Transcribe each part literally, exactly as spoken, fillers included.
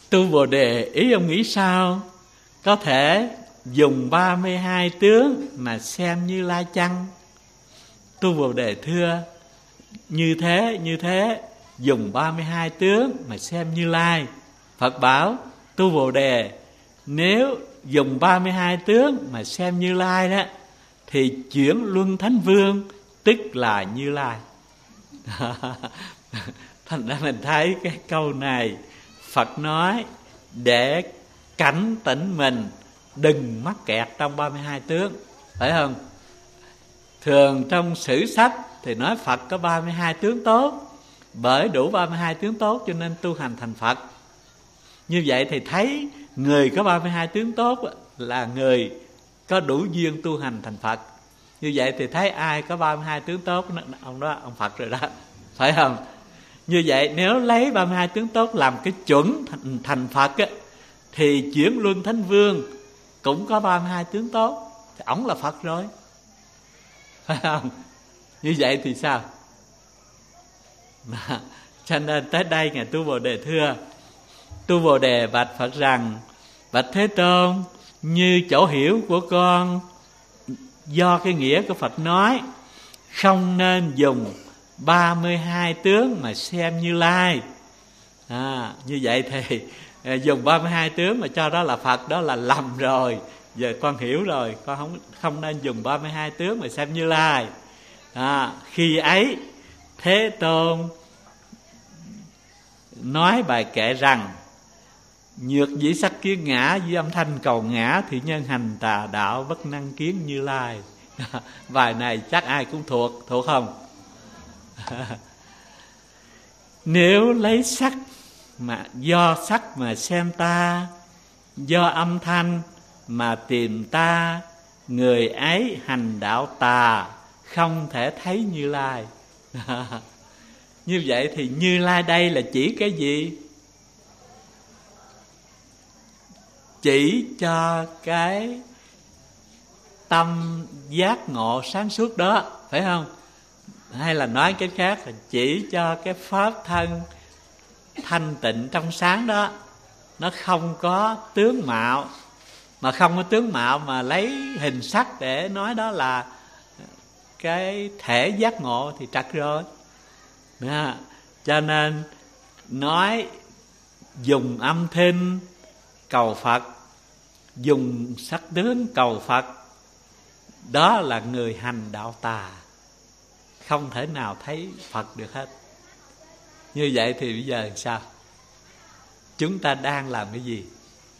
Tu Bồ Đề ý ông nghĩ sao? Có thể dùng ba mươi hai tướng mà xem Như Lai chăng? Tu Bồ Đề thưa, như thế, như thế, dùng ba mươi hai tướng mà xem Như Lai. Phật bảo, Tu Bồ Đề, nếu dùng ba mươi hai tướng mà xem Như Lai đó, thì chuyển luân thánh vương tức là Như Lai. Thành ra mình thấy cái câu này Phật nói để cảnh tỉnh mình đừng mắc kẹt trong ba mươi hai tướng, phải không? Thường trong sử sách thì nói Phật có ba mươi hai tướng tốt, bởi đủ ba mươi hai tướng tốt cho nên tu hành thành Phật. Như vậy thì thấy người có ba mươi hai tướng tốt là người có đủ duyên tu hành thành Phật. Như vậy thì thấy ai có ba mươi hai tướng tốt, ông đó ông Phật rồi đó, phải không? Như vậy nếu lấy ba mươi hai tướng tốt làm cái chuẩn thành, thành Phật á, thì chuyển luân thánh vương cũng có ba mươi hai tướng tốt, thì ổng là Phật rồi, phải không? Như vậy thì sao? Mà, cho nên tới đây Ngài Tu Bồ Đề thưa, Tu Bồ Đề bạch Phật rằng, bạch Thế Tôn, như chỗ hiểu của con do cái nghĩa của Phật nói, không nên dùng ba mươi hai tướng mà xem Như Lai. À, như vậy thì dùng ba mươi hai tướng mà cho đó là Phật, đó là lầm rồi. Giờ con hiểu rồi, con không không nên dùng ba mươi hai tướng mà xem Như Lai. À, khi ấy Thế Tôn nói bài kệ rằng, nhược dĩ sắc kiến ngã, duy âm thanh cầu ngã, thì nhân hành tà đạo bất năng kiến Như Lai. Bài này chắc ai cũng thuộc, thuộc không? Nếu lấy sắc mà do sắc mà xem ta, do âm thanh mà tìm ta, người ấy hành đạo tà, không thể thấy Như Lai. Như vậy thì Như Lai đây là chỉ cái gì? Chỉ cho cái tâm giác ngộ sáng suốt đó, phải không? Hay là nói cái khác là chỉ cho cái pháp thân thanh tịnh trong sáng đó. Nó không có tướng mạo, mà không có tướng mạo mà lấy hình sắc để nói đó là cái thể giác ngộ thì trật rồi. Đó. Cho nên nói dùng âm thanh cầu Phật, dùng sắc tướng cầu Phật, đó là người hành đạo tà, không thể nào thấy Phật được hết. Như vậy thì bây giờ sao? Chúng ta đang làm cái gì?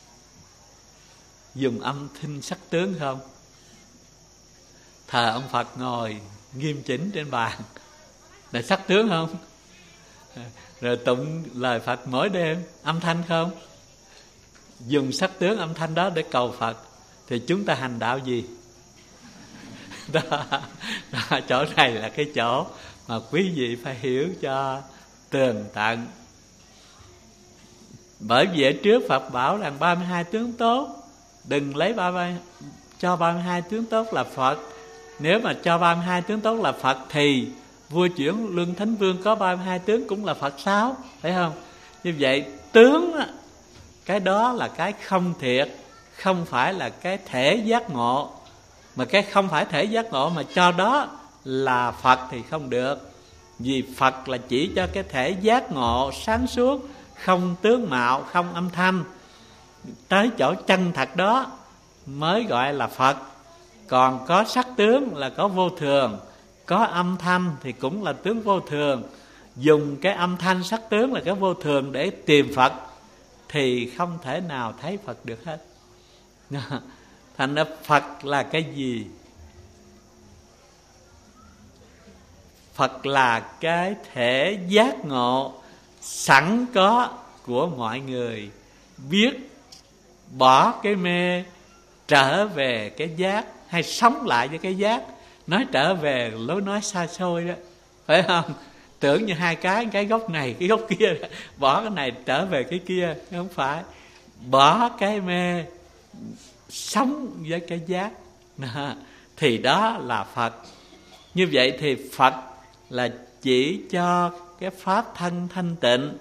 Dùng âm thanh sắc tướng không? Thờ ông Phật ngồi nghiêm chỉnh trên bàn là sắc tướng không? Rồi tụng lời Phật mỗi đêm âm thanh không? Dùng sắc tướng âm thanh đó để cầu Phật, thì chúng ta hành đạo gì? Đó, đó, chỗ này là cái chỗ mà quý vị phải hiểu cho tường tận. Bởi vì ở trước Phật bảo rằng ba mươi hai tướng tốt, đừng lấy ba mươi, cho ba mươi hai tướng tốt là Phật. Nếu mà cho ba mươi hai tướng tốt là Phật thì vua chuyển luân thánh vương có ba mươi hai tướng cũng là Phật sao? Phải không? Như vậy tướng cái đó là cái không thiệt, không phải là cái thể giác ngộ. Mà cái không phải thể giác ngộ mà cho đó là Phật thì không được. Vì Phật là chỉ cho cái thể giác ngộ sáng suốt, không tướng mạo, không âm thanh, tới chỗ chân thật đó mới gọi là Phật. Còn có sắc tướng là có vô thường, có âm thanh thì cũng là tướng vô thường. Dùng cái âm thanh sắc tướng là cái vô thường để tìm Phật thì không thể nào thấy Phật được hết. Thành ra Phật là cái gì? Phật là cái thể giác ngộ sẵn có của mọi người, biết bỏ cái mê trở về cái giác, hay sống lại với cái giác. Nói trở về lối nói xa xôi đó, phải không? Tưởng như hai cái, cái gốc này, cái gốc kia, bỏ cái này trở về cái kia. Không phải. Bỏ cái mê, sống với cái giác, thì đó là Phật. Như vậy thì Phật là chỉ cho cái pháp thân thanh tịnh,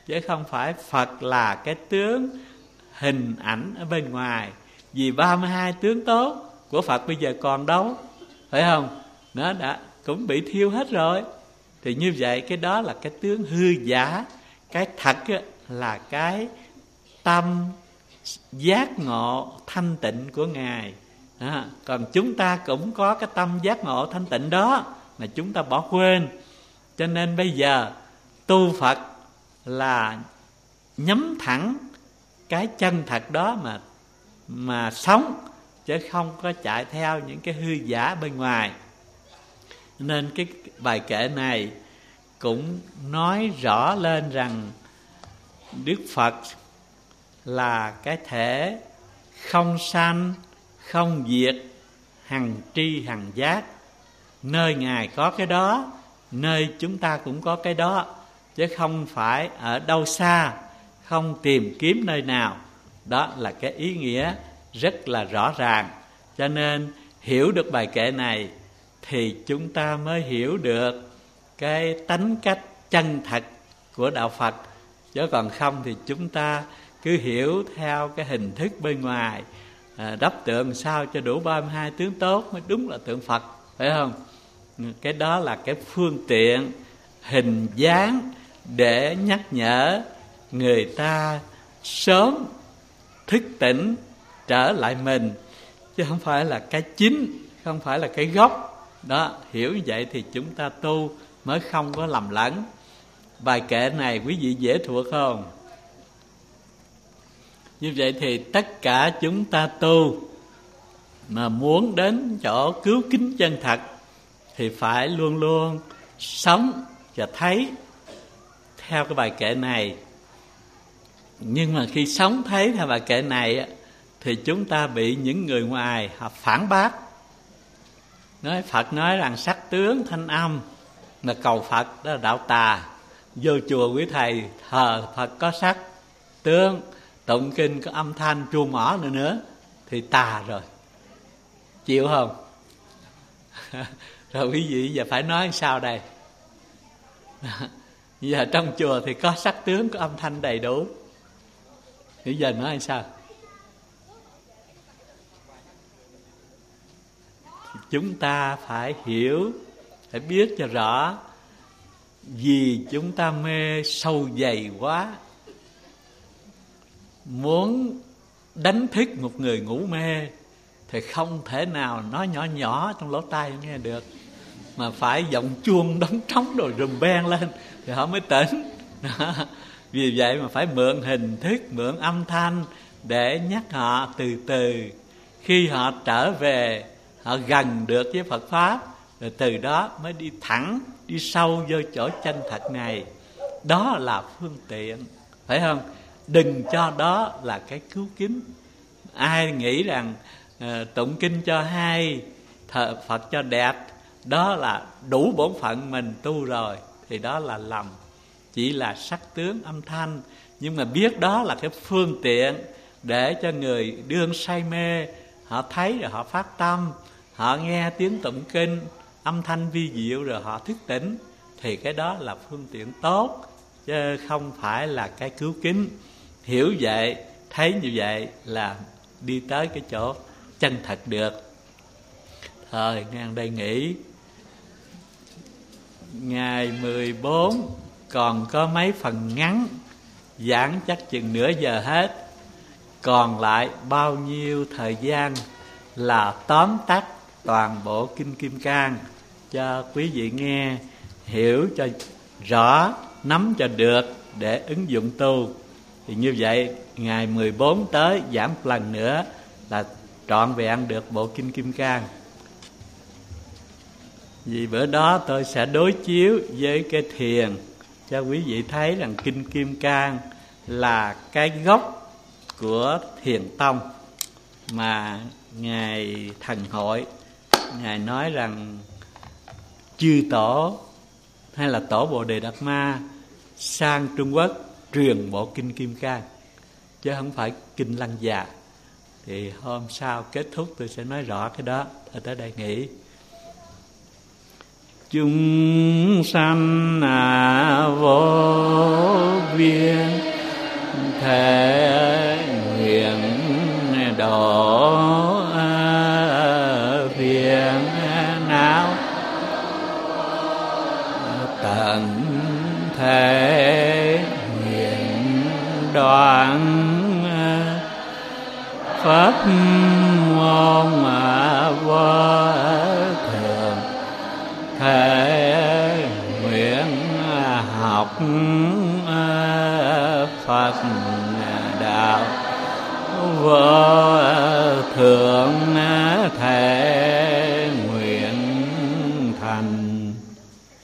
chứ không phải Phật là cái tướng hình ảnh ở bên ngoài. Vì ba mươi hai tướng tốt của Phật bây giờ còn đâu, phải không? Nó đã cũng bị thiêu hết rồi. Thì như vậy cái đó là cái tướng hư giả. Cái thật là cái tâm giác ngộ thanh tịnh của Ngài. À, còn chúng ta cũng có cái tâm giác ngộ thanh tịnh đó mà chúng ta bỏ quên. Cho nên bây giờ tu Phật là nhắm thẳng cái chân thật đó mà mà sống, chứ không có chạy theo những cái hư giả bên ngoài. Nên cái bài kệ này cũng nói rõ lên rằng Đức Phật là cái thể không sanh, không diệt, hằng tri hằng giác. Nơi Ngài có cái đó, nơi chúng ta cũng có cái đó, chứ không phải ở đâu xa, không tìm kiếm nơi nào. Đó là cái ý nghĩa rất là rõ ràng. Cho nên hiểu được bài kệ này thì chúng ta mới hiểu được cái tánh cách chân thật của đạo Phật. Chứ còn không thì chúng ta cứ hiểu theo cái hình thức bên ngoài, à, đắp tượng sao cho đủ ba mươi hai tướng tốt mới đúng là tượng Phật, phải không? Cái đó là cái phương tiện hình dáng để nhắc nhở người ta sớm thức tỉnh trở lại mình, chứ không phải là cái chính, không phải là cái gốc. Đó, hiểu như vậy thì chúng ta tu mới không có lầm lẫn. Bài kệ này quý vị dễ thuộc không? Như vậy thì tất cả chúng ta tu mà muốn đến chỗ cứu kính chân thật thì phải luôn luôn sống và thấy theo cái bài kệ này. Nhưng mà khi sống thấy theo bài kệ này thì chúng ta bị những người ngoài họ phản bác. Nói Phật nói rằng sắc tướng thanh âm là cầu Phật, đó là đạo tà. Vô chùa quý thầy thờ Phật có sắc tướng, tụng kinh có âm thanh chuông mỏ nữa nữa thì tà rồi. Chịu không? Rồi quý vị giờ phải nói sao đây? Giờ trong chùa thì có sắc tướng, có âm thanh đầy đủ. Bây giờ nói sao? Chúng ta phải hiểu, phải biết cho rõ. Vì chúng ta mê sâu dày quá, muốn đánh thức một người ngủ mê thì không thể nào nói nhỏ nhỏ trong lỗ tai nghe được, mà phải giọng chuông đóng trống rồi rùm beng lên thì họ mới tỉnh. Đó. Vì vậy mà phải mượn hình thức, mượn âm thanh để nhắc họ từ từ. Khi họ trở về, họ gần được với Phật Pháp, rồi từ đó mới đi thẳng, đi sâu vô chỗ chân thật này. Đó là phương tiện, phải không? Đừng cho đó là cái cứu kính. Ai nghĩ rằng uh, tụng kinh cho hay, thờ Phật cho đẹp, đó là đủ bổn phận mình tu rồi, thì đó là lầm. Chỉ là sắc tướng âm thanh, nhưng mà biết đó là cái phương tiện để cho người đương say mê họ thấy rồi họ phát tâm, họ nghe tiếng tụng kinh âm thanh vi diệu rồi họ thức tỉnh, thì cái đó là phương tiện tốt, chứ không phải là cái cứu kính. Hiểu vậy, thấy như vậy là đi tới cái chỗ chân thật được. Thời ngang đây nghỉ. Ngày mười bốn còn có mấy phần ngắn, giảng chắc chừng nửa giờ hết. Còn lại bao nhiêu thời gian là tóm tắt toàn bộ Kinh Kim Cang cho quý vị nghe, hiểu cho rõ, nắm cho được để ứng dụng tu. Thì như vậy ngày mười bốn tới giảng một lần nữa là trọn vẹn được bộ Kinh Kim Cang. Vì bữa đó tôi sẽ đối chiếu với cái thiền cho quý vị thấy rằng Kinh Kim Cang là cái gốc của Thiền Tông mà Ngài Thần Hội, Ngài nói rằng chư tổ hay là tổ Bồ Đề Đạt Ma sang Trung Quốc truyền bộ Kinh Kim Cang, chứ không phải Kinh Lăng Già. Thì hôm sau kết thúc tôi sẽ nói rõ cái đó. Thôi tới đây nghỉ. chúng sanh vô biên, thể nguyện độ phiền não, tận thể nguyện đoạn pháp môn vô thường, thể nguyện học Phật đạo vô thượng thể